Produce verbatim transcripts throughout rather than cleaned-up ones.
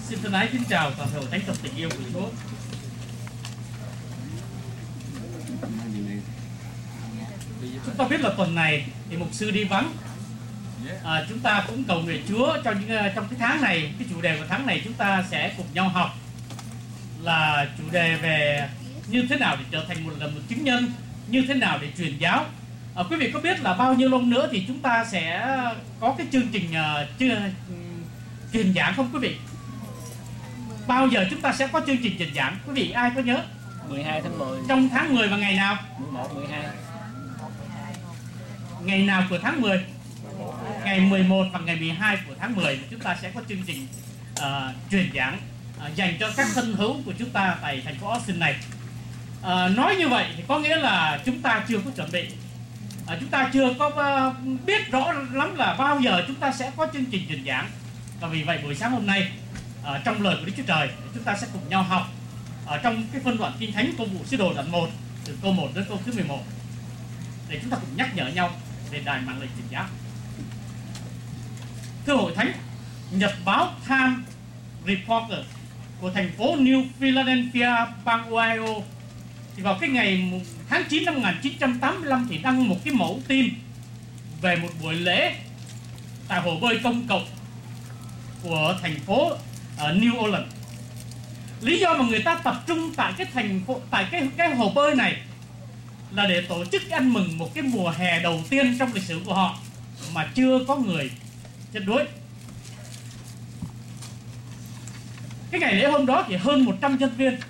Xin thân ái kính chào toàn thể thánh tập tình yêu của Chúa. Chúng ta biết là tuần này thì mục sư đi vắng. À, chúng ta cũng cầu nguyện Chúa cho những trong cái tháng này, cái chủ đề của tháng này chúng ta sẽ cùng nhau học là chủ đề về như thế nào để trở thành một là một chứng nhân, như thế nào để truyền giáo. À, quý vị có biết là bao nhiêu lâu nữa thì chúng ta sẽ có cái chương trình uh, truyền giảng không quý vị? Bao giờ chúng ta sẽ có chương trình truyền giảng? Quý vị ai có nhớ? mười hai tháng mười. Trong tháng mười và ngày nào? mười một, mười hai. Ngày nào của tháng mười? Ngày mười một và ngày mười hai của tháng mười chúng ta sẽ có chương trình uh, truyền giảng uh, dành cho các thân hữu của chúng ta tại thành phố Austin này. Uh, nói như vậy thì có nghĩa là chúng ta chưa có chuẩn bị. Uh, chúng ta chưa có uh, biết rõ lắm là bao giờ chúng ta sẽ có chương trình truyền giảng. Và vì vậy buổi sáng hôm nay uh, trong lời của Đức Chúa Trời chúng ta sẽ cùng nhau học ở uh, trong cái phân đoạn Kinh Thánh Công vụ Sứ Đồ đoạn một từ câu một đến câu thứ mười một để chúng ta cùng nhắc nhở nhau về đài mạng lệnh truyền giáo. Thưa hội thánh, nhật báo Time Reporter của thành phố New Philadelphia, bang Ohio thì vào cái ngày tháng chín năm một nghìn chín trăm tám mươi lăm thì đăng một cái mẫu tin về một buổi lễ tại hồ bơi công cộng của thành phố uh, New Orleans. Lý do mà người ta tập trung tại cái thành phố tại cái cái hồ bơi này là để tổ chức ăn mừng một cái mùa hè đầu tiên trong lịch sử của họ mà chưa có người chết đuối. Cái ngày lễ hôm đó thì hơn một trăm nhân viên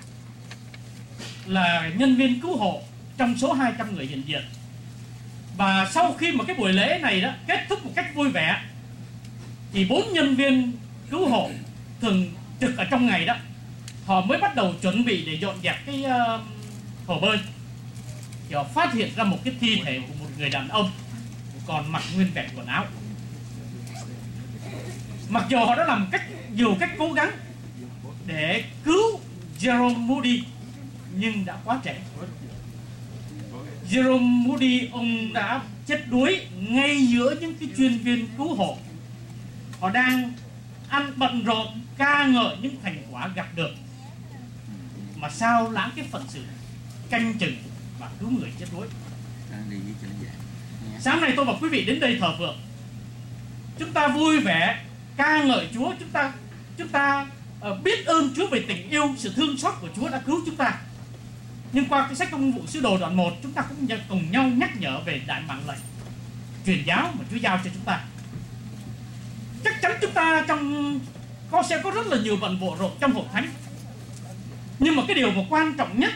là nhân viên cứu hộ trong số hai trăm người hiện diện. Và sau khi mà cái buổi lễ này đó kết thúc một cách vui vẻ thì bốn nhân viên cứu hộ thường trực ở trong ngày đó họ mới bắt đầu chuẩn bị để dọn dẹp cái uh, hồ bơi. Thì họ phát hiện ra một cái thi thể của một người đàn ông còn mặc nguyên vẹn quần áo. Mặc dù họ đã làm cách nhiều cách cố gắng để cứu Jerome Moody nhưng đã quá trễ. Jerome Moody ông đã chết đuối ngay giữa những cái chuyên viên cứu hộ. Họ đang ăn bận rộn ca ngợi những thành quả gặt được mà sao lãng cái phận sự canh chừng và cứu người chết đuối. Sáng nay tôi và quý vị đến đây thờ phượng, chúng ta vui vẻ ca ngợi Chúa, chúng ta chúng ta uh, biết ơn Chúa về tình yêu, sự thương xót của Chúa đã cứu chúng ta. Nhưng qua cái sách Công vụ Sứ Đồ đoạn một, chúng ta cũng cùng nhau nhắc nhở về đại mạng lệnh truyền giáo mà Chúa giao cho chúng ta. Chắc chắn chúng ta trong có sẽ có rất là nhiều bận bộn rộn trong hội thánh, nhưng mà cái điều mà quan trọng nhất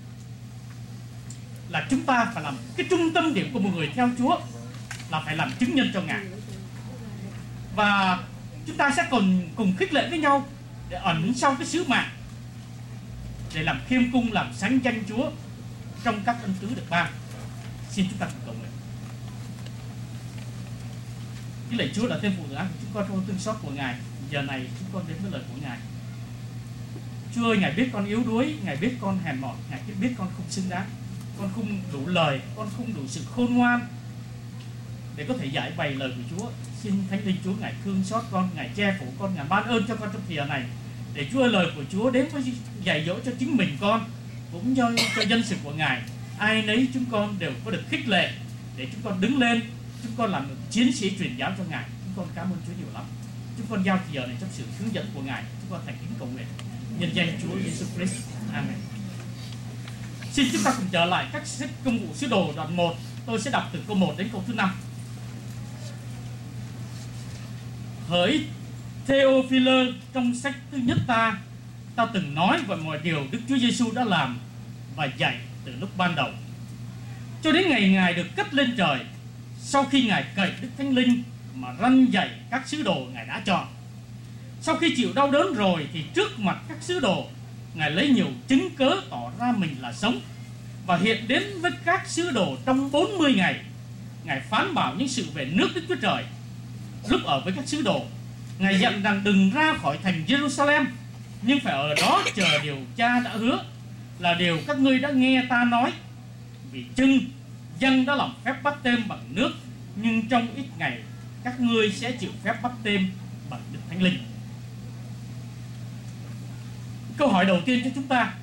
là chúng ta phải làm cái trung tâm điểm của một người theo Chúa là phải làm chứng nhân cho Ngài. Và chúng ta sẽ còn cùng khích lệ với nhau để ẩn sau cái sứ mạng, để làm khiêm cung, làm sáng danh Chúa trong các ân tứ được ban. Xin chúng ta cùng cầu nguyện. Cái lạy Chúa là tên phụ tử ác của chúng con trong thương xót của Ngài. Giờ này chúng con đến với lời của Ngài. Chúa ơi, Ngài biết con yếu đuối, Ngài biết con hèn mọn, Ngài biết con không xứng đáng, con không đủ lời, con không đủ sự khôn ngoan để có thể giải bày lời của Chúa. Xin Thánh Linh Chúa Ngài thương xót con, Ngài che phủ con, Ngài ban ơn cho con trong thời này, để Chúa ơi, lời của Chúa đến với dạy dỗ cho chính mình con, cũng cho cho dân sự của Ngài. Ai nấy chúng con đều có được khích lệ để chúng con đứng lên, chúng con làm một chiến sĩ truyền giáo cho Ngài. Chúng con cảm ơn Chúa nhiều lắm. Chúng con giao thời giờ này trong sự hướng dẫn của Ngài. Chúng con thành kính cầu nguyện nhân danh Chúa Giêsu Christ. Amen. Xin chúng ta cùng trở lại các sách Công vụ Sứ Đồ đoạn một. Tôi sẽ đọc từ câu một đến câu thứ năm. Hỡi Theophilus, trong sách thứ nhất ta, ta từng nói về mọi điều Đức Chúa Giêsu đã làm và dạy từ lúc ban đầu, cho đến ngày Ngài được cất lên trời, sau khi Ngài cậy Đức Thánh Linh mà răn dạy các sứ đồ Ngài đã chọn. Sau khi chịu đau đớn rồi thì trước mặt các sứ đồ, Ngài lấy nhiều chứng cớ tỏ ra mình là sống và hiện đến với các sứ đồ trong bốn mươi ngày. Ngài phán bảo những sự về nước Đức Chúa Trời. Lúc ở với các sứ đồ, Ngài dặn rằng đừng ra khỏi thành Jerusalem, nhưng phải ở đó chờ điều Cha đã hứa, là điều các ngươi đã nghe ta nói. Vì chưng dân đã làm phép báp têm bằng nước, nhưng trong ít ngày các ngươi sẽ chịu phép báp têm bằng Đức Thánh Linh. Câu hỏi đầu tiên cho chúng ta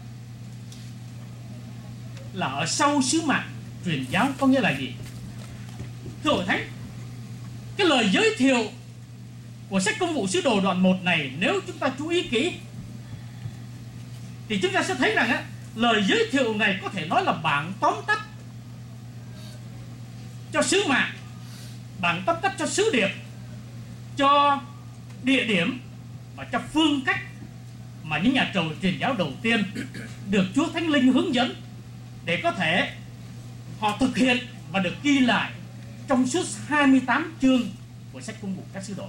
là ở sau sứ mạng truyền giáo có nghĩa là gì? Thưa hội thánh, cái lời giới thiệu của sách Công vụ Sứ Đồ đoạn một này, nếu chúng ta chú ý kỹ thì chúng ta sẽ thấy rằng á, lời giới thiệu này có thể nói là bản tóm tắt cho sứ mạng, bản tóm tắt cho sứ điệp, cho địa điểm và cho phương cách mà những nhà trầu truyền giáo đầu tiên được Chúa Thánh Linh hướng dẫn để có thể họ thực hiện và được ghi lại trong suốt hai mươi tám chương của sách Công vụ các sứ đồ.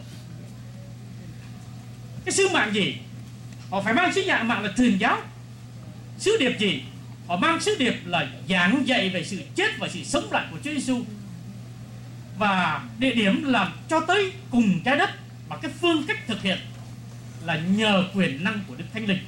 Cái sứ mạng gì? Họ phải mang sứ mạng là truyền giáo. Sứ điệp gì? Họ mang sứ điệp là giảng dạy về sự chết và sự sống lại của Chúa Giêsu. Và địa điểm là cho tới cùng trái đất, và cái phương cách thực hiện là nhờ quyền năng của Đức Thánh Linh.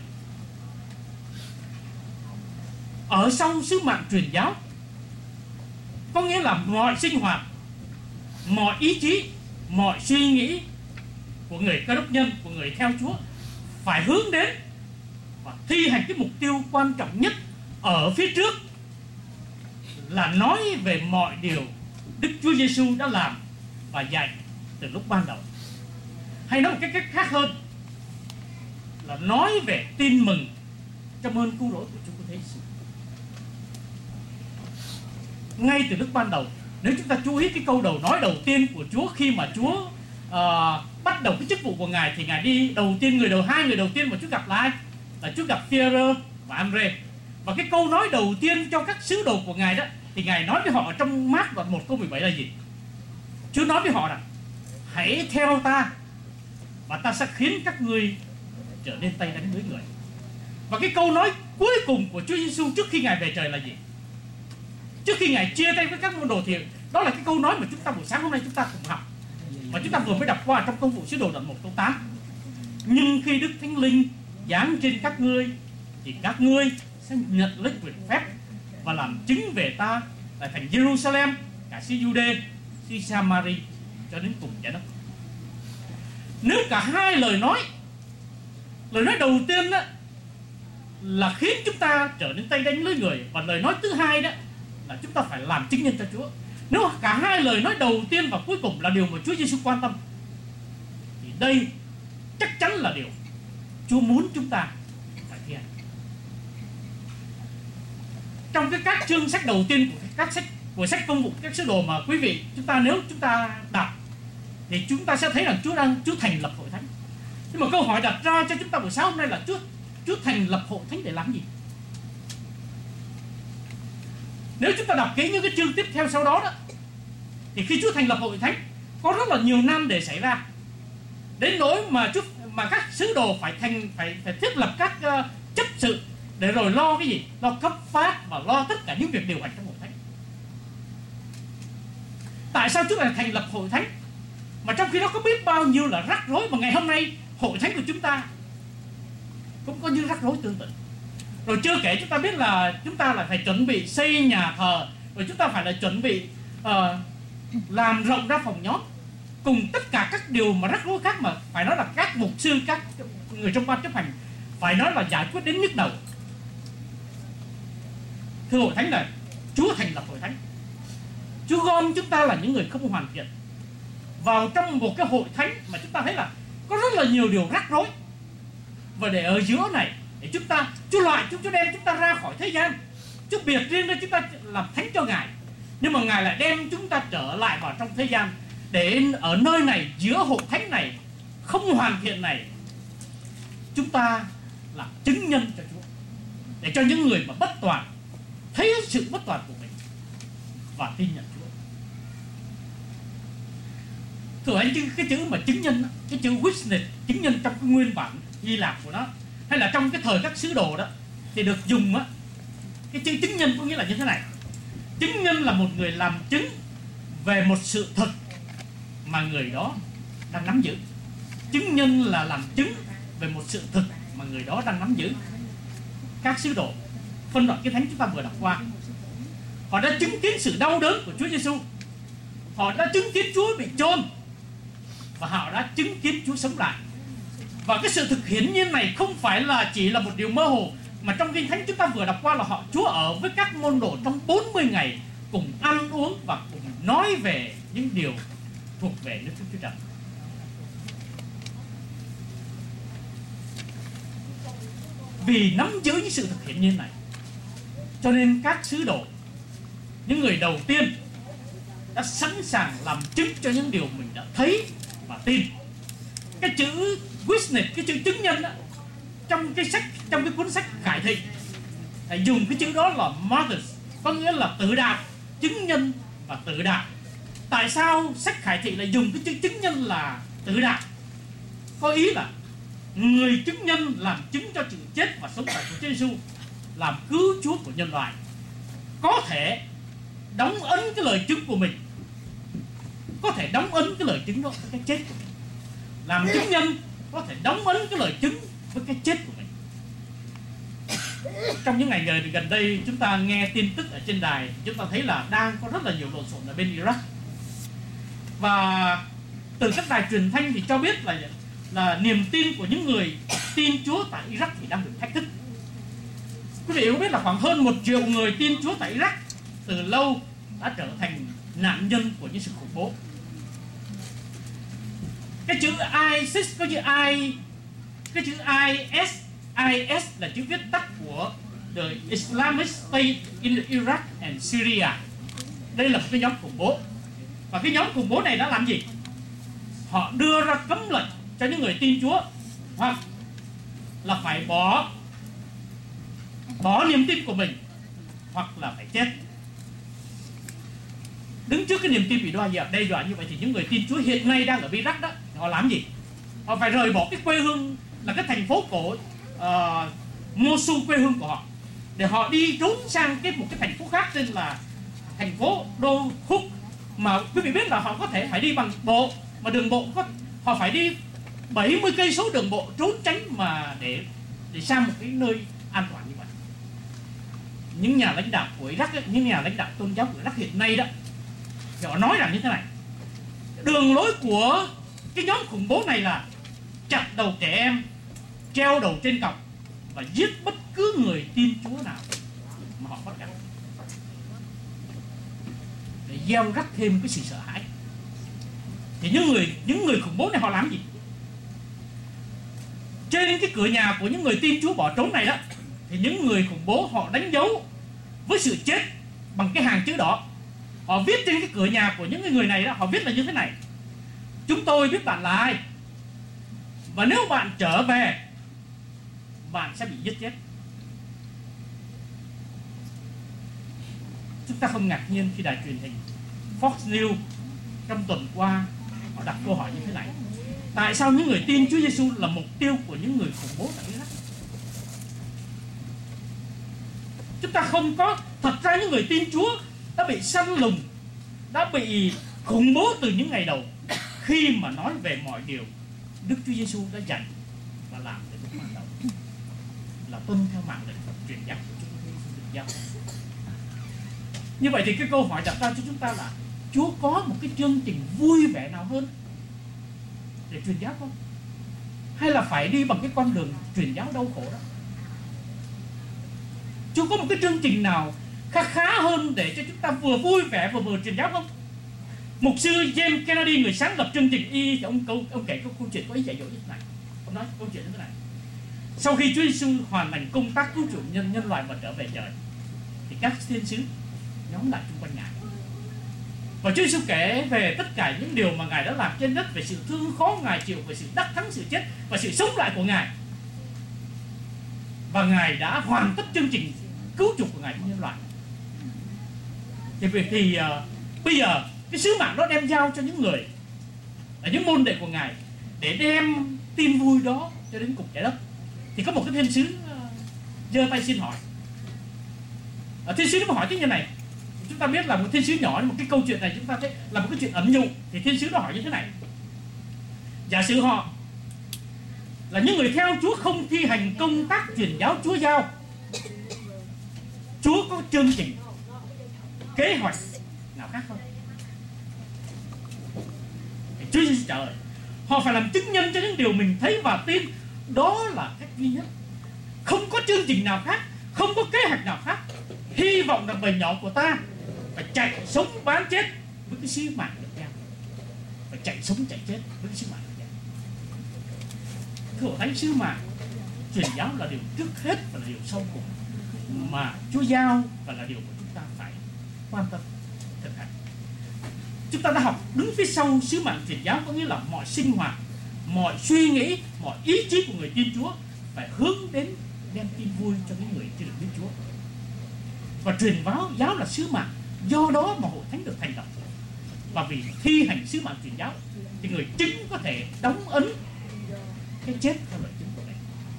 Ở sau sứ mạng truyền giáo có nghĩa là mọi sinh hoạt, mọi ý chí, mọi suy nghĩ của người Cơ Đốc nhân, của người theo Chúa phải hướng đến và thi hành cái mục tiêu quan trọng nhất ở phía trước là nói về mọi điều Đức Chúa Giêsu đã làm và dạy từ lúc ban đầu. Hay nói một cái cách khác hơn là nói về tin mừng trong ơn cứu rỗi của Chúa Cứu Thế Giêsu. Ngay từ lúc ban đầu, nếu chúng ta chú ý cái câu đầu nói đầu tiên của Chúa khi mà Chúa uh, bắt đầu cái chức vụ của Ngài, thì Ngài đi đầu tiên, người đầu hai người đầu tiên mà Chúa gặp là ai? Là Chúa gặp Phi-e-rơ và An-rê. Và cái câu nói đầu tiên cho các sứ đồ của Ngài đó, thì Ngài nói với họ trong Mác đoạn một câu mười bảy là gì? Chúa nói với họ rằng: hãy theo ta và ta sẽ khiến các ngươi trở nên tay đánh lưới người. Và cái câu nói cuối cùng của Chúa Giêsu trước khi Ngài về trời là gì? Trước khi Ngài chia tay với các môn đồ, thì đó là cái câu nói mà chúng ta buổi sáng hôm nay chúng ta cùng học, mà chúng ta vừa mới đọc qua trong Công vụ Sứ Đồ đoạn một câu tám. Nhưng khi Đức Thánh Linh giáng trên các ngươi thì các ngươi sẽ nhận lấy quyền phép và làm chứng về ta tại thành Jerusalem, cả xứ Giu-đê, xứ Sa-ma-ri cho đến cùng trái đất. Nếu cả hai lời nói, lời nói đầu tiên đó là khiến chúng ta trở nên tay đánh lưới người, và lời nói thứ hai đó là chúng ta phải làm chứng nhân cho Chúa. Nếu cả hai lời nói đầu tiên và cuối cùng là điều mà Chúa Giêsu quan tâm, thì đây chắc chắn là điều Chúa muốn chúng ta phải thi hành. Trong cái các chương sách đầu tiên của các sách của sách Công vụ các sứ đồ mà quý vị chúng ta nếu chúng ta đọc, thì chúng ta sẽ thấy rằng Chúa đang Chúa thành lập hội thánh. Nhưng mà câu hỏi đặt ra cho chúng ta buổi sáng hôm nay là Chúa Chúa thành lập hội thánh để làm gì? Nếu chúng ta đọc kỹ những cái chương tiếp theo sau đó đó, thì khi Chúa thành lập hội thánh có rất là nhiều nan đề xảy ra, đến nỗi mà Chúa mà các sứ đồ phải thành phải phải thiết lập các uh, chấp sự để rồi lo cái gì? Lo cấp phát và lo tất cả những việc điều hành trong hội thánh. Tại sao Chúa lại thành lập hội thánh mà trong khi đó có biết bao nhiêu là rắc rối, mà ngày hôm nay hội thánh của chúng ta cũng có những rắc rối tương tự. Rồi chưa kể chúng ta biết là chúng ta lại phải chuẩn bị xây nhà thờ, rồi chúng ta phải là chuẩn bị uh, làm rộng ra phòng nhóm, cùng tất cả các điều mà rắc rối khác mà phải nói là các mục sư, các người trong ban chấp hành phải nói là giải quyết đến nhức đầu. Thưa hội thánh này, Chúa thành lập hội thánh, Chúa gom chúng ta là những người không hoàn thiện vào trong một cái hội thánh mà chúng ta thấy là có rất là nhiều điều rắc rối, và để ở giữa này để chúng ta Chúa loại chúng Chúa đem chúng ta ra khỏi thế gian, Chúa biệt riêng ra chúng ta làm thánh cho Ngài, nhưng mà Ngài lại đem chúng ta trở lại vào trong thế gian để ở nơi này, giữa hội thánh này không hoàn thiện này, chúng ta làm chứng nhân cho Chúa, để cho những người mà bất toàn thấy sự bất toàn của mình và tin nhận Chúa. Thưa anh, cái chữ mà chứng nhân, cái chữ witness, chứng nhân trong cái nguyên bản Hy Lạp của nó, hay là trong cái thời các sứ đồ đó, thì được dùng á, cái chữ chứng nhân có nghĩa là như thế này: chứng nhân là một người làm chứng về một sự thật mà người đó đang nắm giữ. Chứng nhân là làm chứng về một sự thật mà người đó đang nắm giữ. Các sứ đồ phân đoạn Kinh Thánh chúng ta vừa đọc qua, họ đã chứng kiến sự đau đớn của Chúa Giêsu, họ đã chứng kiến Chúa bị chôn, và họ đã chứng kiến Chúa sống lại. Và cái sự thực hiển nhiên này không phải là chỉ là một điều mơ hồ, mà trong Kinh Thánh chúng ta vừa đọc qua là họ Chúa ở với các môn đồ trong bốn mươi ngày, cùng ăn uống và cùng nói về những điều thuộc về nước Chúa Trời. Vì nắm giữ những sự thực hiển nhiên này, cho nên các sứ đồ, những người đầu tiên, đã sẵn sàng làm chứng cho những điều mình đã thấy và tin. Cái chữ witness, cái chữ chứng nhân đó, trong cái sách, trong cái cuốn sách Khải Thị, thầy dùng cái chữ đó là martyrs, có nghĩa là tự đạo, chứng nhân và tự đạo. Tại sao sách Khải Thị lại dùng cái chữ chứng nhân là tự đạo? Có ý là người chứng nhân làm chứng cho sự chết và sống lại của Chúa Giêsu, làm cứu Chúa của nhân loại, có thể đóng ấn cái lời chứng của mình, có thể đóng ấn cái lời chứng đó với cái chết của mình. Làm chứng nhân có thể đóng ấn cái lời chứng với cái chết của mình. Trong những ngày gần đây chúng ta nghe tin tức ở trên đài, chúng ta thấy là đang có rất là nhiều lộn xộn ở bên Iraq. Và từ các đài truyền thanh thì cho biết là là niềm tin của những người tin Chúa tại Iraq thì đang bị thách thức. Quý vị có biết là khoảng hơn một triệu người tin Chúa tại Iraq từ lâu đã trở thành nạn nhân của những sự khủng bố. Cái chữ ISIS có chữ I, cái chữ IS, IS là chữ viết tắt của The Islamic State in Iraq and Syria. Đây là một cái nhóm khủng bố. Và cái nhóm khủng bố này đã làm gì? Họ đưa ra cấm lệnh cho những người tin Chúa hoặc là phải bỏ bỏ niềm tin của mình, hoặc là phải chết. Đứng trước cái niềm tin bị đe dọa, đe dọa như vậy thì những người tin Chúa hiện nay đang ở Iraq đó, họ làm gì? Họ phải rời bỏ cái quê hương là cái thành phố cổ uh, Mosul, quê hương của họ, để họ đi trốn sang cái một cái thành phố khác tên là thành phố Dohuk, mà quý vị biết là họ có thể phải đi bằng bộ, mà đường bộ có, họ phải đi bảy mươi cây số đường bộ trốn tránh mà để để sang một cái nơi an toàn như vậy. Những nhà lãnh đạo của Iraq ấy, những nhà lãnh đạo tôn giáo của Iraq hiện nay đó, thì họ nói rằng như thế này: đường lối của cái nhóm khủng bố này là chặt đầu trẻ em, treo đầu trên cọc và giết bất cứ người tin Chúa nào mà họ bắt gặp, để gieo rắc thêm cái sự sợ hãi. Thì những người những người khủng bố này họ làm gì? Trên cái cửa nhà của những người tin Chúa bỏ trốn này đó, thì những người khủng bố họ đánh dấu với sự chết bằng cái hàng chữ đỏ. Họ viết trên cái cửa nhà của những người này đó, họ viết là như thế này: chúng tôi biết bạn là ai, và nếu bạn trở về, bạn sẽ bị giết chết. Chúng ta không ngạc nhiên khi đài truyền hình Fox News trong tuần qua họ đặt câu hỏi như thế này: tại sao những người tin Chúa Giêsu là mục tiêu của những người khủng bố tại Iraq? Chúng ta không có, thật ra những người tin Chúa đã bị săn lùng, đã bị khủng bố từ những ngày đầu, khi mà nói về mọi điều Đức Chúa Giêsu đã dạy và làm từ lúc ban đầu, là tuân theo mạng lệnh và truyền giáo của Chúa Giêsu được giao. Như vậy thì cái câu hỏi đặt ra cho chúng ta là: Chúa có một cái chương trình vui vẻ nào hơn để truyền giáo không? Hay là phải đi bằng cái con đường truyền giáo đau khổ đó? Chúa có một cái chương trình nào khá khá hơn để cho chúng ta vừa vui vẻ vừa vừa truyền giáo không? Mục sư James Kennedy, người sáng lập chương trình y, thì ông, ông, ông kể câu, câu chuyện có ý dạy dỗ như thế này. Ông nói câu chuyện như thế này: sau khi Chúa Giêsu hoàn thành công tác cứu chuộc nhân nhân loại và trở về trời, thì các thiên sứ nhóm lại chung quanh Ngài. Và Chúa Giêsu kể về tất cả những điều mà Ngài đã làm trên đất, về sự thương khó Ngài chịu, về sự đắc thắng sự chết và sự sống lại của Ngài. Và Ngài đã hoàn tất chương trình cứu chuộc của Ngài cho nhân loại. Thì, thì uh, bây giờ cái sứ mạng đó đem giao cho những người là những môn đệ của Ngài, để đem tin vui đó cho đến cùng trái đất. Thì có một cái thiên sứ giơ uh, tay xin hỏi. uh, Thiên sứ nó hỏi cái như này. Chúng ta biết là một thiên sứ nhỏ, một cái câu chuyện này chúng ta thấy là một cái chuyện ẩn dụ. Thì thiên sứ nó hỏi như thế này: giả sử họ là những người theo Chúa không thi hành công tác truyền giáo Chúa giao, Chúa có chương trình, kế hoạch nào khác không? Thì Chúa Giêsu trả lời: Họ phải làm chứng nhân cho những điều mình thấy và tin. Đó là cách duy nhất. Không có chương trình nào khác, không có kế hoạch nào khác. Hy vọng rằng bầy nhỏ của ta phải chạy sống bán chết với cái sứ mạng được giao. Phải chạy sống chạy chết với cái sứ mạng được giao. Thưa hội thánh, sứ mạng truyền giáo là điều trước hết và là điều sau cùng mà Chúa giao, và là điều mà chúng ta phải quan tâm thực hành. Chúng ta đã học đứng phía sau sứ mạng truyền giáo, có nghĩa là mọi sinh hoạt, mọi suy nghĩ, mọi ý chí của người tin Chúa phải hướng đến đem tin vui cho những người chưa được biết Chúa. Và truyền báo giáo là sứ mạng, do đó mà hội thánh được thành lập. Và vì thi hành sứ mạng truyền giáo thì người chứng có thể đóng ấn cái chết theo lời chứng của mình.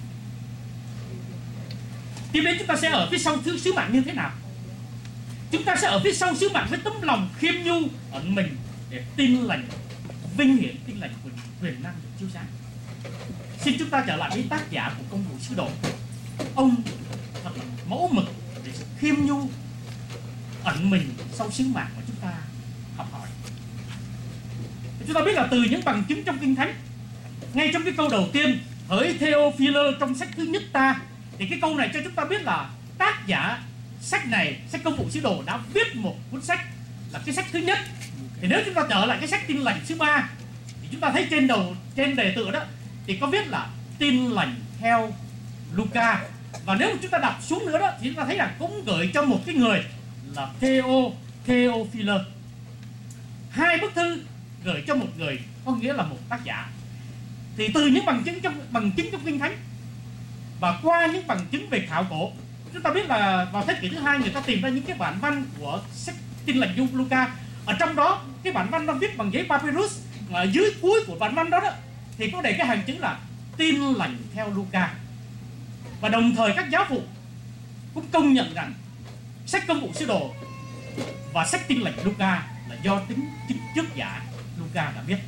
Tiếp đến chúng ta sẽ ở phía sau thứ sứ mạng như thế nào? Chúng ta sẽ ở phía sau sứ mạng với tấm lòng khiêm nhu ẩn mình để tin lành, vinh hiển tin lành của quyền năng được chiếu sáng. Xin chúng ta trở lại với tác giả của công vụ sứ đồ. Ông thật là mẫu mực để sự khiêm nhu ẩn mình sau sứ mạng mà chúng ta học hỏi. Chúng ta biết là từ những bằng chứng trong Kinh Thánh, ngay trong cái câu đầu tiên, hỡi Theophilus trong sách thứ nhất ta, thì cái câu này cho chúng ta biết là tác giả sách này, sách công vụ sứ đồ đã viết một cuốn sách là cái sách thứ nhất. Thì nếu chúng ta trở lại cái sách tin lành thứ ba thì chúng ta thấy trên đầu, trên đề tựa đó thì có viết là tin lành theo Luca. Và nếu chúng ta đọc xuống nữa đó thì chúng ta thấy là cũng gửi cho một cái người là Theo Theophilus. Hai bức thư gửi cho một người có nghĩa là một tác giả. Thì từ những bằng chứng trong bằng chứng trong Kinh Thánh và qua những bằng chứng về khảo cổ, chúng ta biết là vào thế kỷ thứ hai người ta tìm ra những cái bản văn của sách tin lành Luca. Ở trong đó cái bản văn nó viết bằng giấy papyrus, ở dưới cuối của bản văn đó, đó thì có để cái hàng chữ là tin lành theo Luca. Và đồng thời các giáo phụ cũng công nhận rằng sách công vụ sứ đồ và sách tin lành Luca là do tính chính trước giả Luca đã viết.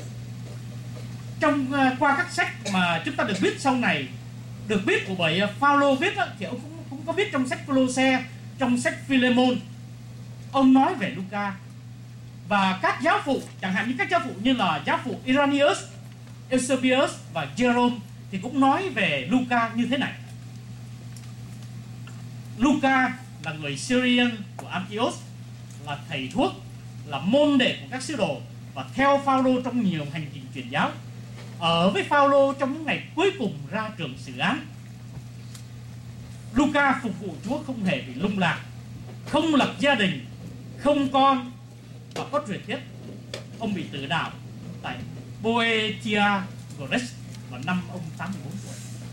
Trong uh, qua các sách mà chúng ta được biết sau này, được biết của bởi uh, Phaolô viết đó, thì ông cũng, cũng có viết trong sách Cô-lô-se, trong sách Phi-lê-môn, ông nói về Luca. Và các giáo phụ, chẳng hạn như các giáo phụ như là giáo phụ Irenaeus, Eusebius và Jerome thì cũng nói về Luca như thế này. Luca là người Syrian của Antioch, là thầy thuốc, là môn đệ của các sứ đồ và theo Phaolô trong nhiều hành trình truyền giáo. Ở với Phaolô trong những ngày cuối cùng ra trường xử án. Luca phục vụ Chúa không hề bị lung lạc, không lập gia đình, không con và có truyền thuyết ông bị tử đạo tại Boeotia Gores vào năm ông tám mươi bốn tuổi.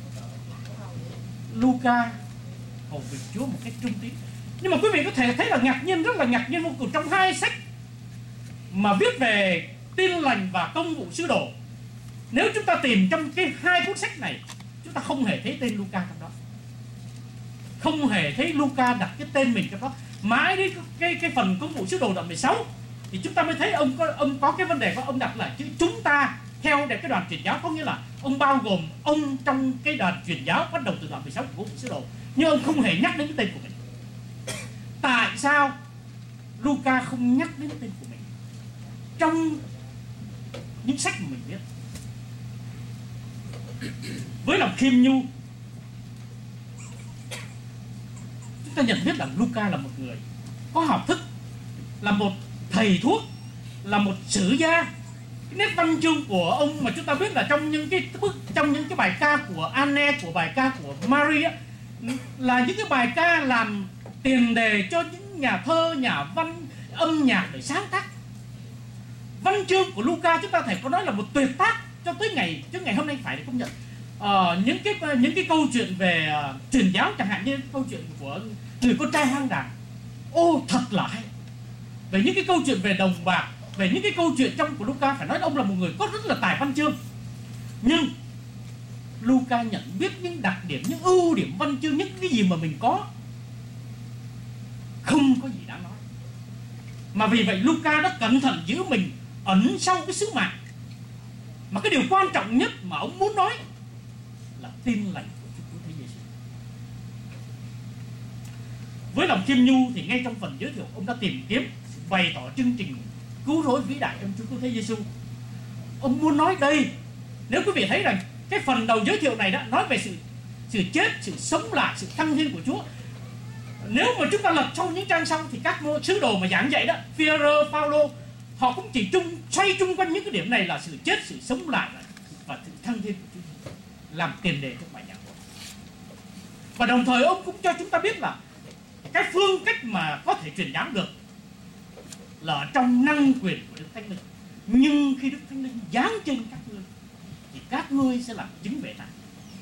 Luca hầu việc Chúa một cách trung tín. Nhưng mà quý vị có thể thấy là ngạc nhiên, rất là ngạc nhiên vô cùng, trong hai sách mà viết về tin lành và công vụ sứ đồ, nếu chúng ta tìm trong cái hai cuốn sách này, chúng ta không hề thấy tên Luca trong đó, không hề thấy Luca đặt cái tên mình trong đó. Mãi đến cái cái phần công vụ sứ đồ đoạn mười sáu thì chúng ta mới thấy ông có ông có cái vấn đề của ông đặt là chữ chúng ta theo để cái đoàn truyền giáo, có nghĩa là ông bao gồm ông trong cái đoàn truyền giáo bắt đầu từ đoạn mười sáu của công vụ sứ đồ, nhưng ông không hề nhắc đến cái tên của mình. Tại sao Luca không nhắc đến cái tên của mình trong những sách mà mình viết? Với lòng khiêm nhu, chúng ta nhận biết là Luca là một người có học thức, là một thầy thuốc, là một sử gia. Cái nét văn chương của ông mà chúng ta biết là trong những cái trong những cái bài ca của Anne, của bài ca của Marie, là những cái bài ca làm tiền đề cho những nhà thơ, nhà văn, âm nhạc để sáng tác. Văn chương của Luca chúng ta thể có nói là một tuyệt tác cho tới ngày cho ngày hôm nay phải được công nhận. Ờ, những cái những cái câu chuyện về uh, truyền giáo, chẳng hạn như câu chuyện của người con trai hoang đàn, ô thật là hay. Về những cái câu chuyện về đồng bạc, về những cái câu chuyện trong của Luca, phải nói ông là một người có rất là tài văn chương. Nhưng Luca nhận biết những đặc điểm, những ưu điểm văn chương, những cái gì mà mình có, không có gì đáng nói. Mà vì vậy Luca đã cẩn thận giữ mình ẩn sau cái sứ mạng. Mà cái điều quan trọng nhất mà ông muốn nói là tin lành của Chúa Cứu Thế Giêsu. Với lòng khiêm nhu thì ngay trong phần giới thiệu, ông đã tìm kiếm bày tỏ chương trình cứu rỗi vĩ đại trong Chúa Cứu Thế Giêsu. ông muốn nói đây, nếu quý vị thấy rằng cái phần đầu giới thiệu này đã nói về sự sự chết, sự sống lại, sự thăng thiên của Chúa. Nếu mà chúng ta lật sau những trang sau thì các sứ đồ mà giảng dạy đó, Phi-e-rơ, Phao-lô, họ cũng chỉ chung xoay chung quanh những cái điểm này là sự chết, sự sống lại và sự thăng thiên của Chúa làm tiền đề cho bài giảng. Và đồng thời ông cũng cho chúng ta biết là cái phương cách mà có thể truyền giáo được là ở trong năng quyền của Đức Thánh Linh. Nhưng khi Đức Thánh Linh giáng trên các ngươi thì các ngươi sẽ làm chứng về ta.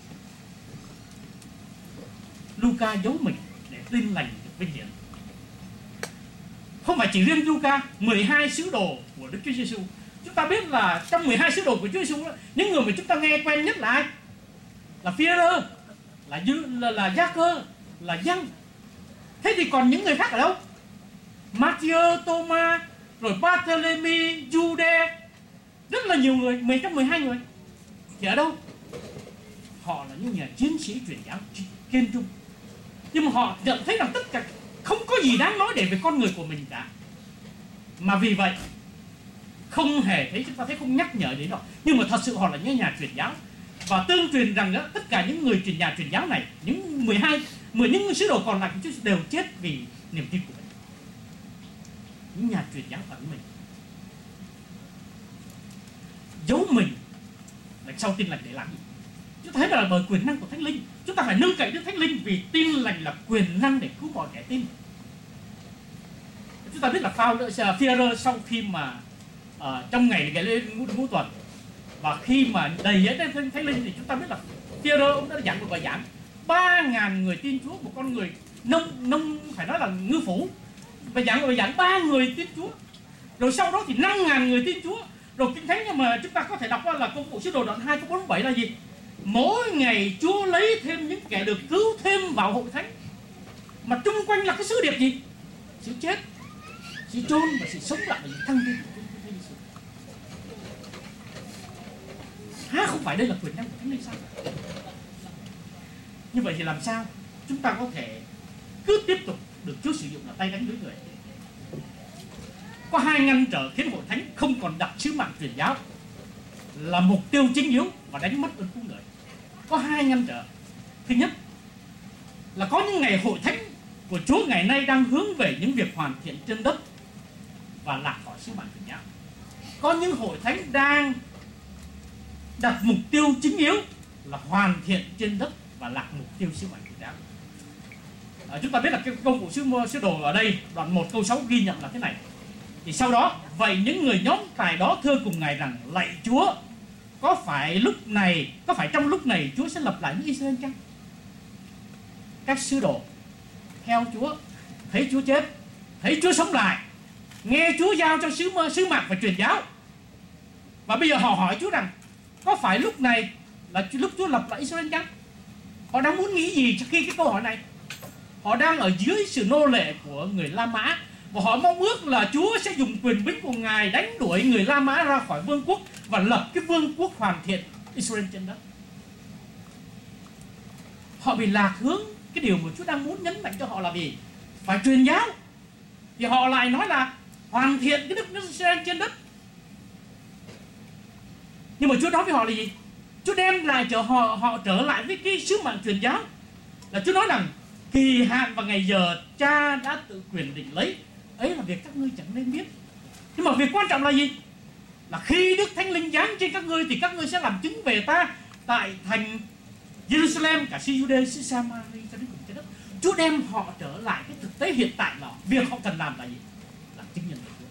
Luca giấu mình để tin lành được vinh hiển. Không phải chỉ riêng Luca, mười hai sứ đồ của Đức Chúa Giêsu. Chúng ta biết là trong mười hai sứ đồ của Chúa Giêsu, những người mà chúng ta nghe quen nhất là ai? Là Phi-e-rơ, là là, là Gia-cơ, là Giăng. Thế thì còn những người khác ở đâu? Matthew, Thomas, rồi Barthélemy, Jude, rất là nhiều người, mười trong mười hai người. Thì ở đâu? Họ là những nhà chiến sĩ truyền giáo kiên trung. Nhưng mà họ nhận thấy rằng tất cả không có gì đáng nói để về con người của mình cả. Mà vì vậy không hề thấy, chúng ta thấy không nhắc nhở đến đó. Nhưng mà thật sự họ là những nhà truyền giáo. Và tương truyền rằng đó, tất cả những người truyền nhà truyền giáo này, những mười hai, mười những sứ đồ còn lại của Chúa đều chết vì niềm tin của mình. Những nhà truyền giáo ẩn mình, giấu mình đằng sau tin lành để làm gì? Chúng ta thấy là bởi quyền năng của Thánh Linh. Chúng ta phải nâng cậy Đức Thánh Linh vì tin lành là quyền năng để cứu mọi kẻ tin. Chúng ta biết là Phi-e-rơ sau khi mà uh, trong ngày ngày lễ ngũ, ngũ tuần và khi mà đầy dẫy Thánh, Thánh Linh thì chúng ta biết là Phi-e-rơ ông đã giảng một bài giảng ba ngàn người tin Chúa, một con người nông nông phải nói là ngư phủ. Bài giảng bài giảng ba người tin Chúa. Rồi sau đó thì năm ngàn người tin Chúa. Rồi Kinh Thánh mà chúng ta có thể đọc là Công vụ Sứ Đồ đoạn hai câu bốn mươi bảy là gì? Mỗi ngày Chúa lấy thêm những kẻ được cứu thêm vào hội thánh. Mà chung quanh là cái sứ điệp gì? Sự chết, sự chôn và sự sống lại và sự thăng thiên của Chúa Giêsu. Há không phải đây là quyền năng của Thánh Linh sao? Như vậy thì làm sao chúng ta có thể cứ tiếp tục được Chúa sử dụng là tay đánh đứa người? Có hai ngăn trở khiến hội thánh không còn đặt sứ mạng truyền giáo là mục tiêu chính yếu và đánh mất ơn cứu người. Có hai ngăn trở. Thứ nhất là có những ngày hội thánh của Chúa ngày nay đang hướng về những việc hoàn thiện trên đất và lạc khỏi sứ mạng truyền giáo. Có những hội thánh đang đặt mục tiêu chính yếu là hoàn thiện trên đất và lạc mục tiêu sứ mạng truyền giáo. À, chúng ta biết là cái công vụ sứ, sứ đồ ở đây đoạn một câu sáu ghi nhận là thế này. Thì sau đó, vậy những người nhóm tài đó thưa cùng Ngài rằng: lạy Chúa, có phải lúc này, có phải trong lúc này Chúa sẽ lập lại nước Israel chăng? Các sứ đồ theo Chúa, thấy Chúa chết, thấy Chúa sống lại, nghe Chúa giao cho sứ sứ mạng và truyền giáo. Và bây giờ họ hỏi Chúa rằng: có phải lúc này là lúc Chúa lập lại Israel chăng? Họ đang muốn nghĩ gì khi cái câu hỏi này? Họ đang ở dưới sự nô lệ của người La Mã, và họ mong ước là Chúa sẽ dùng quyền bính của Ngài đánh đuổi người La Mã ra khỏi vương quốc và lập cái vương quốc hoàn thiện Israel trên đất. Họ bị lạc hướng. Cái điều mà Chúa đang muốn nhấn mạnh cho họ là gì? Phải truyền giáo. Thì họ lại nói là hoàn thiện cái đất nước Israel trên đất. Nhưng mà Chúa nói với họ là gì? Chúa đem lại cho họ họ trở lại với cái sứ mạng truyền giáo. Là Chúa nói rằng kỳ hạn và ngày giờ Cha đã tự quyền định lấy, ấy là việc các ngươi chẳng nên biết. Nhưng mà việc quan trọng là gì? Là khi Đức Thánh Linh giáng trên các ngươi thì các ngươi sẽ làm chứng về ta tại thành Jerusalem, cả xứ Jude, xứ Samari cho đến cùng trái đất. Chúa đem họ trở lại cái thực tế hiện tại là việc họ cần làm là gì? Là chứng nhân của Chúa.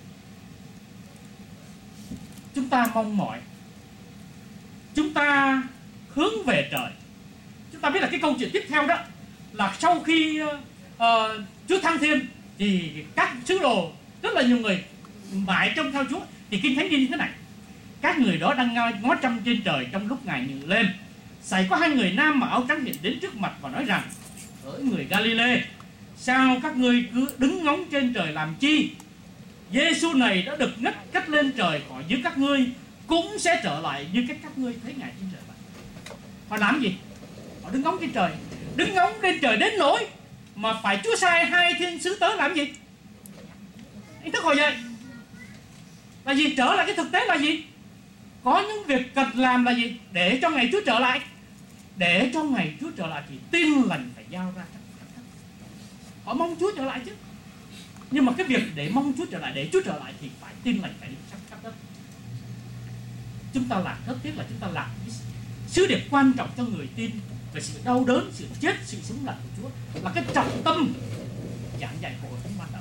Chúng ta mong mỏi, chúng ta hướng về trời. Chúng ta biết là cái câu chuyện tiếp theo đó là sau khi uh, Chúa thăng thiên thì các sứ đồ, rất là nhiều người mãi trông theo Chúa. Thì Kinh Thánh ghi như thế này: các người đó đang ngó trông trên trời trong lúc Ngài nhự lên, xảy có hai người nam mặc áo trắng hiện đến trước mặt và nói rằng: hỡi người Galile, sao các ngươi cứ đứng ngóng trên trời làm chi? Giêsu này đã được ngất cất lên trời khỏi giữa các ngươi, cũng sẽ trở lại như cách các ngươi thấy Ngài trên trời vậy. Họ làm gì? Họ đứng ngóng trên trời. Đứng ngóng trên trời đến nỗi mà phải Chúa sai hai thiên sứ tới làm gì? Anh thức hồi vậy là gì? Trở lại cái thực tế là gì? có những việc cần làm là gì? Để cho ngày Chúa trở lại. Để cho ngày Chúa trở lại thì tin lành phải giao ra. Họ mong Chúa trở lại chứ. Nhưng mà cái việc để mong Chúa trở lại, để Chúa trở lại thì phải tin lành phải đi khắp khắp đất. Chúng ta làm, rất tiếc là chúng ta làm cái sứ điệp quan trọng cho người tin về sự đau đớn, sự chết, sự sống lại của Chúa là cái trọng tâm giảng dạy của hội thánh ban đầu.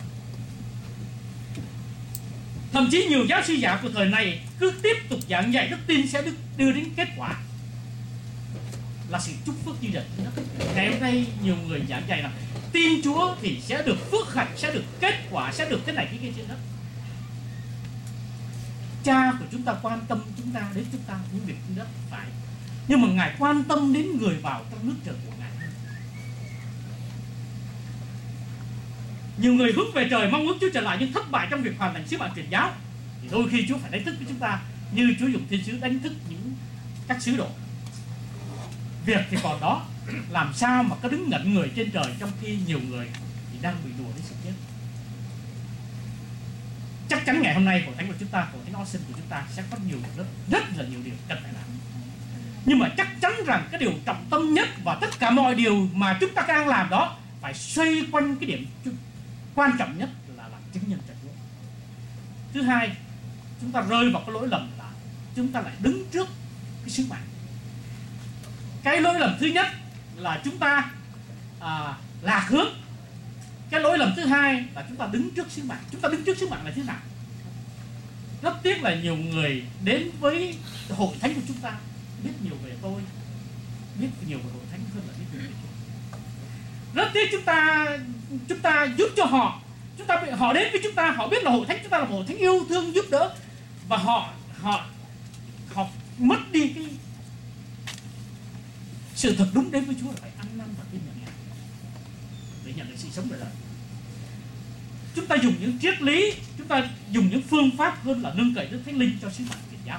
Thậm chí nhiều giáo sư giả của thời này cứ tiếp tục giảng dạy đức tin sẽ được đưa đến kết quả là sự chúc phước đi đến đất. Ngày hôm nay nhiều người giảng dạy là tin Chúa thì sẽ được phước hạnh, sẽ được kết quả, sẽ được cái này cái kia trên đất. Cha của chúng ta quan tâm chúng ta đến chúng ta những việc trên đất phải, nhưng mà Ngài quan tâm đến người vào trong nước trời của Ngài. Nhiều người hướng về trời mong ước Chúa trở lại nhưng thất bại trong việc hoàn thành sứ mạng truyền giáo, thì đôi khi Chúa phải đánh thức với chúng ta như Chúa dùng thiên sứ đánh thức những các sứ đồ. Việc thì còn đó, làm sao mà có đứng ngẩn người trên trời trong khi nhiều người thì đang bị đùa đến sự chết. Chắc chắn ngày hôm nay hội thánh của chúng ta, hội thánh Austin của chúng ta sẽ có nhiều rất, rất là nhiều điều cần phải làm. Nhưng mà chắc chắn rằng cái điều trọng tâm nhất và tất cả mọi điều mà chúng ta đang làm đó phải xoay quanh cái điểm quan trọng nhất là làm chứng nhân cho Chúa. Thứ hai, chúng ta rơi vào cái lỗi lầm là chúng ta lại đứng trước cái sứ mạng. Cái lỗi lầm thứ nhất là chúng ta à, lạc hướng. Cái lỗi lầm thứ hai là chúng ta đứng trước sứ mạng. Chúng ta đứng trước sứ mạng là thế nào? Rất tiếc là nhiều người đến với hội thánh của chúng ta biết nhiều về tôi, biết nhiều về hội thánh hơn là biết nhiều về Chúa. Rất tiếc chúng ta chúng ta giúp cho họ, chúng ta họ đến với chúng ta, họ biết là hội thánh chúng ta là hội thánh yêu thương giúp đỡ, và họ họ họ mất đi cái sự thật đúng đến với Chúa là phải ăn năn và tin nhận Ngài để nhận được sự sống đời đời. Chúng ta dùng những triết lý, chúng ta dùng những phương pháp hơn là nâng cậy Đức Thánh Linh cho sứ mạng truyền giáo.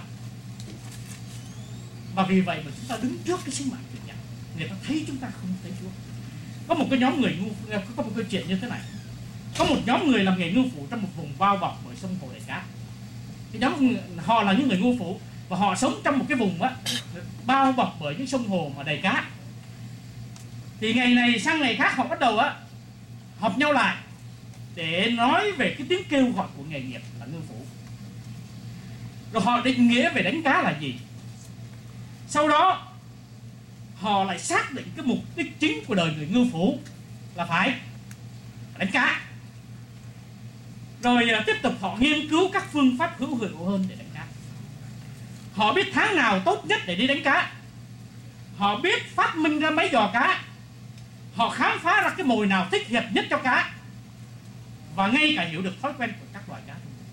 Và vì vậy mà chúng ta đứng trước cái sứ mạng truyền giáo, người ta thấy chúng ta không thấy Chúa. Có một cái nhóm người ngu, có một câu chuyện như thế này. Có một nhóm người làm nghề ngư phủ trong một vùng bao bọc bởi sông Hồ Đầy Cá. Cái nhóm họ là những người ngư phủ và họ sống trong một cái vùng á, bao bọc bởi những sông hồ mà đầy cá. Thì ngày này sang ngày khác họ bắt đầu á họp nhau lại để nói về cái tiếng kêu gọi của nghề nghiệp là ngư phủ. Rồi họ định nghĩa về đánh cá là gì. Sau đó họ lại xác định cái mục đích chính của đời người ngư phủ là phải đánh cá. Rồi tiếp tục họ nghiên cứu các phương pháp hữu hiệu hơn để đánh cá. Họ biết tháng nào tốt nhất để đi đánh cá. Họ biết phát minh ra máy dò cá. Họ khám phá ra cái mồi nào thích hợp nhất cho cá. Và ngay cả hiểu được thói quen của các loài cá.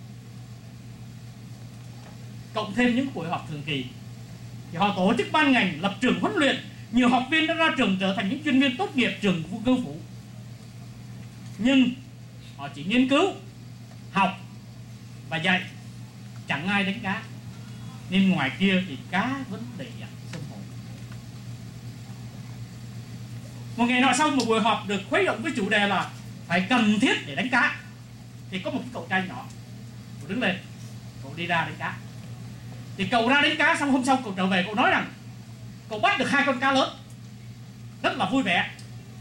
Cộng thêm những buổi họp thường kỳ thì họ tổ chức ban ngành, lập trường huấn luyện. Nhiều học viên đã ra trường trở thành những chuyên viên tốt nghiệp trường ngư phủ. Nhưng họ chỉ nghiên cứu, học và dạy, chẳng ai đánh cá. Nên ngoài kia thì cá vẫn đầy dặn sông hồ. Một ngày nọ sau một buổi họp được khuấy động với chủ đề là phải cần thiết để đánh cá, thì có một cái cậu trai nhỏ, cậu đứng lên, cậu đi ra đánh cá. Thì cậu ra đánh cá xong hôm sau cậu trở về, cậu nói rằng cậu bắt được hai con cá lớn, rất là vui vẻ.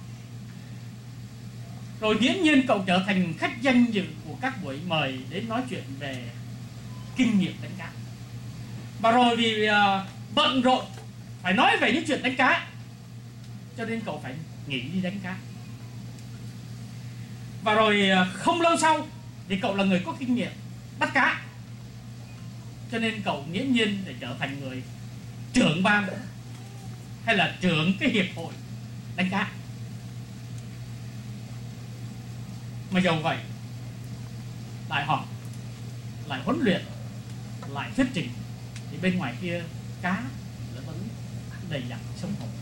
Rồi nghiễm nhiên cậu trở thành khách danh dự của các buổi mời đến nói chuyện về kinh nghiệm đánh cá. Và rồi vì uh, bận rộn phải nói về những chuyện đánh cá, cho nên cậu phải nghỉ đi đánh cá. Và rồi uh, không lâu sau thì cậu là người có kinh nghiệm bắt cá, cho nên cậu nghiễm nhiên để trở thành người trưởng ban hay là trưởng cái hiệp hội đánh cá. Mà dầu vậy, lại họp, lại huấn luyện, lại thuyết trình, thì bên ngoài kia cá vẫn đầy dặn sông hồ.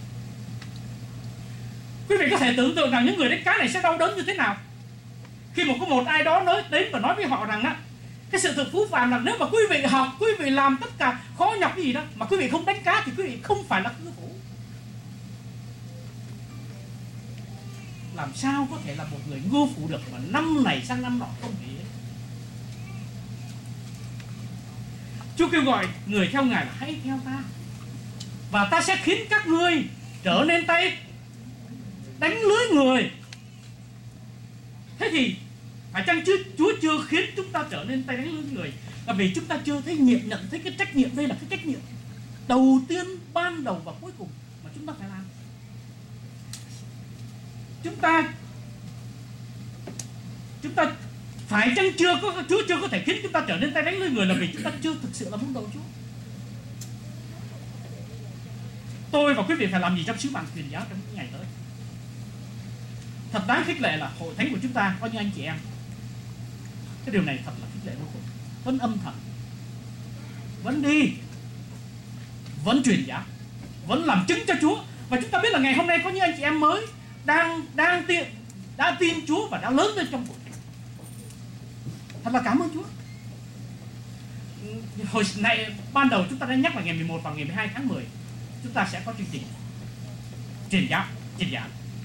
Quý vị có thể tưởng tượng rằng những người đánh cá này sẽ đau đớn như thế nào khi mà có một ai đó nói đến và nói với họ rằng á, cái sự thật phú phàng là nếu mà quý vị học, quý vị làm tất cả khó nhọc cái gì đó mà quý vị không đánh cá thì quý vị không phải là ngư phủ. Làm sao có thể là một người ngư phủ được mà năm này sang năm nọ không nghỉ? Chúa kêu gọi người theo Ngài là hãy theo ta, và ta sẽ khiến các ngươi trở nên tay đánh lưới người. Thế thì phải chăng chứ Chúa chưa khiến chúng ta trở nên tay đánh lưới người là vì chúng ta chưa thấy nhiệm nhận thấy cái trách nhiệm đây là cái trách nhiệm đầu tiên, ban đầu và cuối cùng mà chúng ta phải làm. Chúng ta chúng ta phải chăng chưa có Chúa chưa có thể khiến chúng ta trở nên tay đánh lưới người là vì chúng ta chưa thực sự là môn đồ Chúa. Tôi và quý vị phải làm gì trong sứ mạng truyền giáo trong những ngày tới? Thật đáng khích lệ là hội thánh của chúng ta có những anh chị em, cái điều này thật là khích lệ vô cùng, vẫn âm thầm, vẫn đi, vẫn truyền giáo, vẫn làm chứng cho Chúa. Và chúng ta biết là ngày hôm nay có những anh chị em mới đang đang tin đã tin Chúa và đã lớn lên trong hội thánh. Thật là cảm ơn Chúa. Hồi này ban đầu chúng ta đã nhắc là ngày mười một và ngày mười hai tháng mười chúng ta sẽ có chương trình truyền giáo, truyền giảng.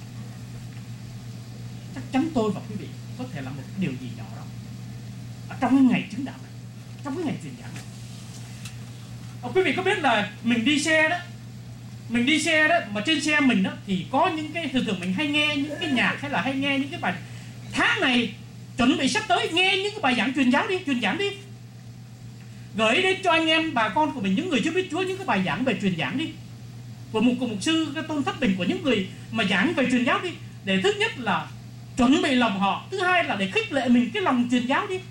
Chắc chắn tôi và quý vị có thể làm một điều gì nhỏ đó ở trong cái ngày chứng đạo này, trong cái ngày truyền giảng này. Ờ, quý vị có biết là mình đi xe đó, mình đi xe đó mà trên xe mình đó thì có những cái thường thường mình hay nghe những cái nhạc hay là hay nghe những cái bài tháng này chuẩn bị sắp tới nghe những cái bài giảng truyền giáo đi, truyền giảng đi, gửi đến cho anh em bà con của mình, những người chưa biết Chúa, những cái bài giảng về truyền giảng đi của một của một sư cái Tôn Thất Bình, của những người mà giảng về truyền giáo đi, để thứ nhất là chuẩn bị lòng họ, thứ hai là để khích lệ mình cái lòng truyền giáo đi.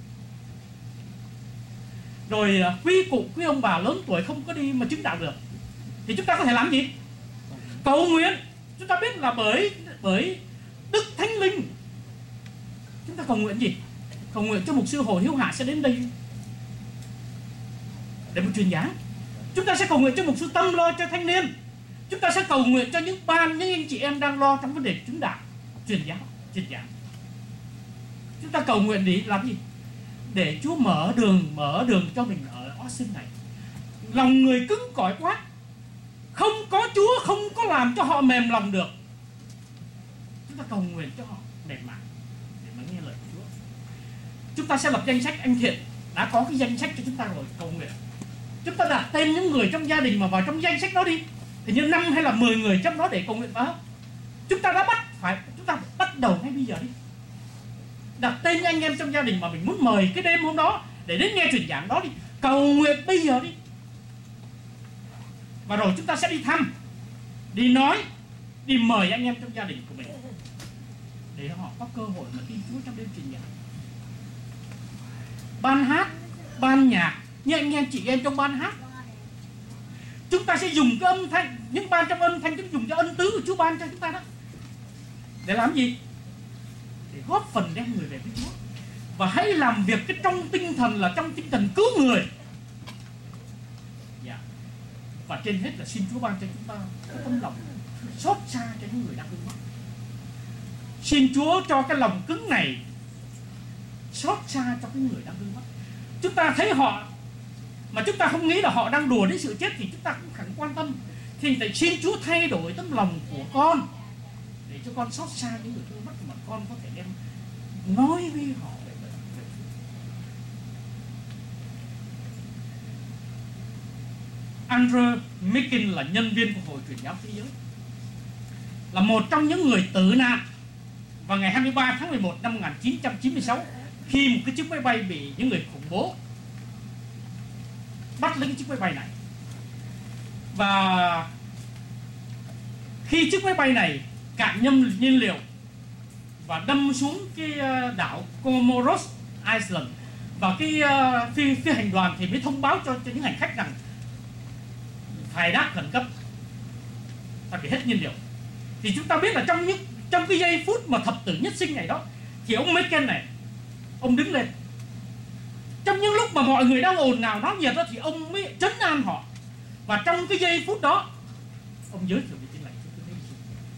Rồi quý cụ, quý ông bà lớn tuổi không có đi mà chứng đạo được thì chúng ta có thể làm gì? Cầu nguyện. Chúng ta biết là bởi bởi Đức Thánh Linh chúng ta cầu nguyện gì? Cầu nguyện cho mục sư Hồ Hiếu Hạ sẽ đến đây để một truyền giảng. Chúng ta sẽ cầu nguyện cho mục sư Tâm lo cho thanh niên. Chúng ta sẽ cầu nguyện cho những ban, những anh chị em đang lo trong vấn đề chứng đạo, truyền giáo, truyền giảng. Chúng ta cầu nguyện để làm gì? Để Chúa mở đường, mở đường cho mình ở Austin này. Lòng người cứng cỏi quá, không có Chúa không có làm cho họ mềm lòng được. Chúng ta cầu nguyện cho họ mềm mại để mà nghe lời Chúa. Chúng ta sẽ lập danh sách anh thiện, đã có cái danh sách cho chúng ta rồi, cầu nguyện. Chúng ta đặt tên những người trong gia đình mà vào trong danh sách đó đi, thì như năm hay là mười người trong đó để cầu nguyện đó. Chúng ta đã bắt phải chúng ta phải bắt đầu ngay bây giờ đi, đặt tên anh em trong gia đình mà mình muốn mời cái đêm hôm đó để đến nghe truyền giảng đó đi, cầu nguyện bây giờ đi. Và rồi chúng ta sẽ đi thăm, đi nói, đi mời anh em trong gia đình của mình để họ có cơ hội mà tin Chúa trong đêm truyền giảng. Ban hát, ban nhạc, như anh em chị em trong ban hát, chúng ta sẽ dùng cái âm thanh, những ban trong âm thanh chúng dùng cho ân tứ của Chúa ban cho chúng ta đó, để làm gì? Để góp phần đem người về với Chúa. Và hãy làm việc cái trong tinh thần là trong tinh thần cứu người. Dạ. Và trên hết là xin Chúa ban cho chúng ta cái tấm lòng xót xa cho những người đang đương mắc. Xin Chúa cho cái lòng cứng này xót xa cho cái người đang đương mắc. Chúng ta thấy họ mà chúng ta không nghĩ là họ đang đùa đến sự chết thì chúng ta cũng chẳng quan tâm. Thì phải xin Chúa thay đổi tấm lòng của con để cho con xót xa những người đương mắc, mà con có thể đem nói với họ về vậy. Andrew Micken là nhân viên của Hội Truyền giáo Thế giới, là một trong những người tử nạn vào ngày hai mươi ba tháng mười một năm một nghìn chín trăm chín mươi sáu, khi một cái chiếc máy bay bị những người khủng bố bắt lấy cái chiếc máy bay này. Và khi chiếc máy bay này cạn nhâm nhiên liệu và đâm xuống cái đảo Comoros Island, và cái phi, phi hành đoàn thì mới thông báo cho, cho những hành khách rằng phải đáp khẩn cấp, tại vì hết nhiên liệu. Thì chúng ta biết là trong những trong cái giây phút mà thập tử nhất sinh này đó, thì ông Micken này, ông đứng lên. Trong những lúc mà mọi người đang ồn ào náo nhiệt đó, thì ông mới trấn an họ. Và trong cái giây phút đó, ông giới thiệu về Tin Lành cho tôi thấy gì?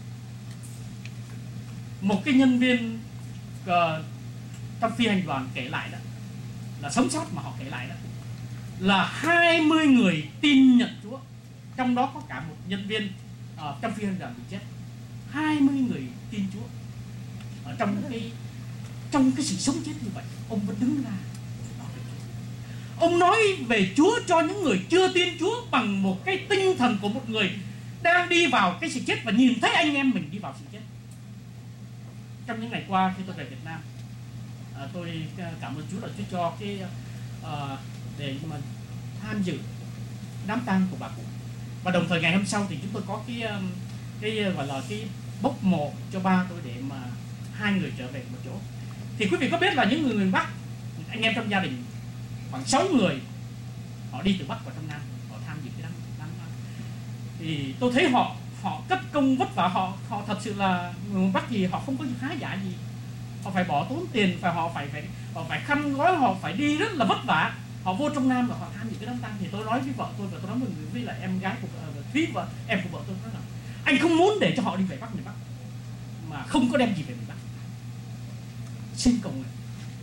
Một cái nhân viên uh, trong phi hành đoàn kể lại đó, là sống sót mà họ kể lại đó, là hai mươi người tin nhận Chúa, trong đó có cả một nhân viên uh, trong phi hành đoàn bị chết. hai mươi người tin Chúa ở trong cái trong cái sự sống chết như vậy, ông vẫn đứng ra. Ông nói về Chúa cho những người chưa tin Chúa bằng một cái tinh thần của một người đang đi vào cái sự chết và nhìn thấy anh em mình đi vào sự chết. Trong những ngày qua khi tôi về Việt Nam, à, tôi cảm ơn Chúa là Chúa cho cái à, để mà tham dự đám tang của bà cụ. Và đồng thời ngày hôm sau thì chúng tôi có cái cái gọi là cái bốc mộ cho ba tôi để mà hai người trở về một chỗ. Thì quý vị có biết là những người miền Bắc, anh em trong gia đình khoảng sáu người, họ đi từ Bắc vào trong Nam, họ tham dự cái đám đám thì tôi thấy họ họ cất công vất vả, họ họ thật sự là người miền Bắc thì họ không có khá giả gì, họ phải bỏ tốn tiền, phải họ phải phải họ phải khăn gói, họ phải đi rất là vất vả, họ vô trong Nam và họ tham dự cái đám tang. Thì tôi nói với vợ tôi và tôi nói với người với là em gái của Thúy và em của vợ tôi nói là anh không muốn để cho họ đi về Bắc miền Bắc mà không có đem gì về miền Bắc, xin cầu nguyện.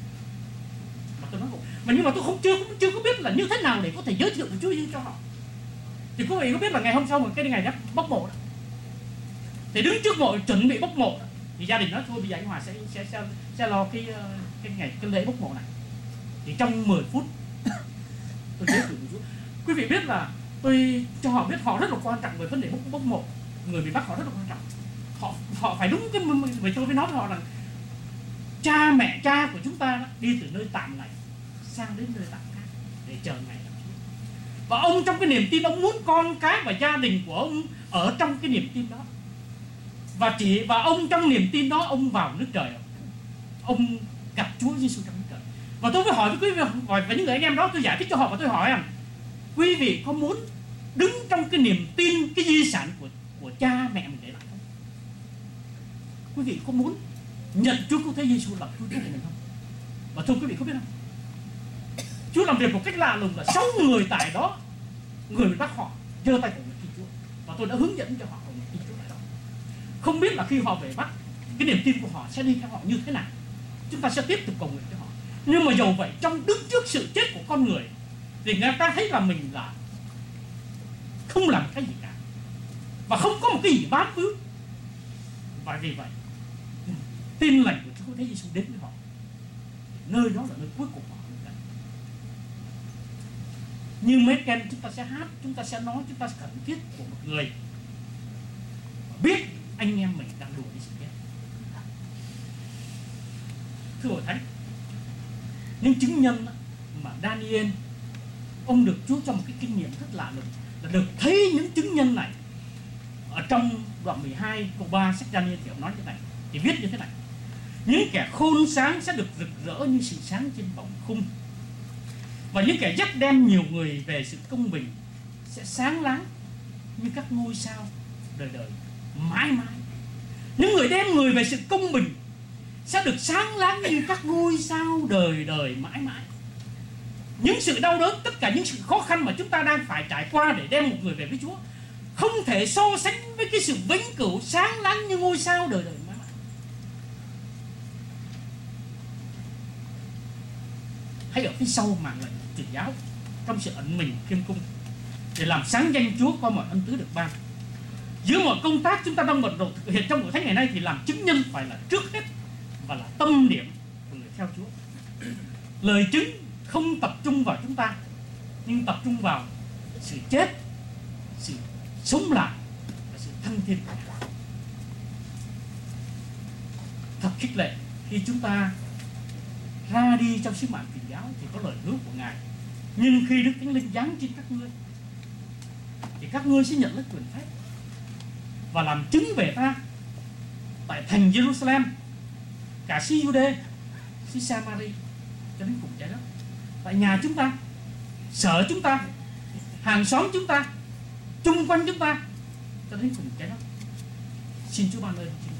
Mà tôi nói mà nhưng mà tôi không chưa chưa có biết là như thế nào để có thể giới thiệu Chúa Giêsu cho họ. Thì quý vị có biết là ngày hôm sau một cái ngày đó bốc mộ đó, thì đứng trước mộ chuẩn bị bốc mộ đó, thì gia đình nói thôi bây giờ anh Hòa sẽ sẽ sẽ, sẽ lo cái cái ngày cái lễ bốc mộ này. Thì trong mười phút tôi giới thiệu Chúa. Quý vị biết là tôi cho họ biết họ rất là quan trọng về vấn đề bốc bốc mộ. Người miền Bắc họ rất là quan trọng. Họ họ phải đúng cái về tôi mới nói với họ rằng cha mẹ cha của chúng ta đó, đi từ nơi tạm này sang đến nơi tạm khác để chờ ngày gặp Chúa. Và ông trong cái niềm tin ông muốn con cái và gia đình của ông ở trong cái niềm tin đó. Và chỉ và ông trong niềm tin đó ông vào nước trời, ông gặp Chúa Giêsu trong nước trời. Và tôi mới hỏi với quý vị, hỏi với những người anh em đó, tôi giải thích cho họ và tôi hỏi rằng quý vị có muốn đứng trong cái niềm tin, cái di sản của của cha mẹ mình để lại không? Quý vị có muốn nhận Chúa Cứu Thế Giêsu làm Chúa Chúa của mình không? Và thưa quý vị có biết không? Chúa làm việc một cách lạ lùng là sáu người tại đó, người miền Bắc họ giơ tay của mình tin Chúa và tôi đã hướng dẫn cho họ của mình tin Chúa tại đó. Không biết là khi họ về Bắc, cái niềm tin của họ sẽ đi theo họ như thế nào? Chúng ta sẽ tiếp tục cầu nguyện cho họ. Nhưng mà dầu vậy, trong đứng trước sự chết của con người thì người ta thấy là mình là không làm cái gì cả và không có một cái gì bám víu. Và vì vậy tin lành của Chúa Thế Giêsu đến với họ, nơi đó là nơi cuối cùng họ. Như mấy ken chúng ta sẽ hát, chúng ta sẽ nói, chúng ta sẽ khẩn thiết của một người biết anh em mình đang đùa đi sự chết. Thưa hội thánh, những chứng nhân mà Daniel ông được Chúa cho một cái kinh nghiệm rất lạ lùng là được thấy những chứng nhân này ở trong đoạn mười hai câu ba sách Daniel thì ông nói như thế này, thì viết như thế này: những kẻ khôn sáng sẽ được rực rỡ như sự sáng trên vòng khung, và những kẻ dắt đem nhiều người về sự công bình sẽ sáng láng như các ngôi sao đời đời mãi mãi. Những người đem người về sự công bình sẽ được sáng láng như các ngôi sao đời đời mãi mãi. Những sự đau đớn, tất cả những sự khó khăn mà chúng ta đang phải trải qua để đem một người về với Chúa không thể so sánh với cái sự vĩnh cửu sáng láng như ngôi sao đời đời mãi mãi. Hãy ở phía sau màn lệnh truyền giáo, trong sự ẩn mình khiêm cung, để làm sáng danh Chúa qua mọi ân tứ được ban. Giữa mọi công tác chúng ta đang bận rộn thực hiện trong buổi thánh ngày nay thì làm chứng nhân phải là trước hết và là tâm điểm của người theo Chúa. Lời chứng không tập trung vào chúng ta, nhưng tập trung vào sự chết, sự sống lại và sự thăng thiên của Ngài. Thật khích lệ khi chúng ta ra đi trong sứ mạng truyền giáo thì có lời hứa của Ngài. Nhưng khi Đức Thánh Linh giáng trên các ngươi thì các ngươi sẽ nhận lấy quyền phép và làm chứng về ta tại thành Jerusalem, cả xứ Jude, xứ Samari cho đến cùng trái đất, tại nhà chúng ta, sở chúng ta, hàng xóm chúng ta, chung quanh chúng ta cho đến cùng trái đất. Xin Chúa ban ơn.